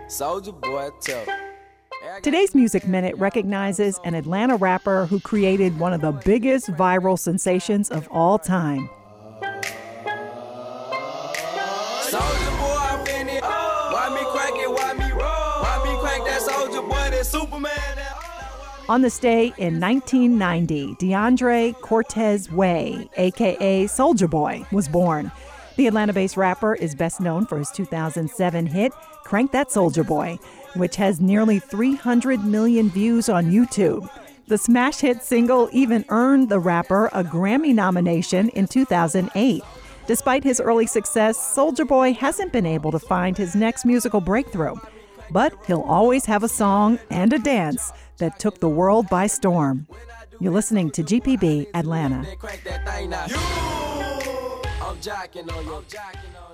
Soulja Boy tough. Today's Music Minute recognizes an Atlanta rapper who created one of the biggest viral sensations of all time. Soulja Boy, I'm in it. Why me crack it? Why me roll? Why me crack that Soulja Boy? That Superman. On this day in 1990, DeAndre Cortez Way, a.k.a. Soulja Boy, was born. The Atlanta-based rapper is best known for his 2007 hit, Crank That Soulja Boy, which has nearly 300 million views on YouTube. The smash hit single even earned the rapper a Grammy nomination in 2008. Despite his early success, Soulja Boy hasn't been able to find his next musical breakthrough. But he'll always have a song and a dance that took the world by storm. You're listening to GPB Atlanta. I'm jacking on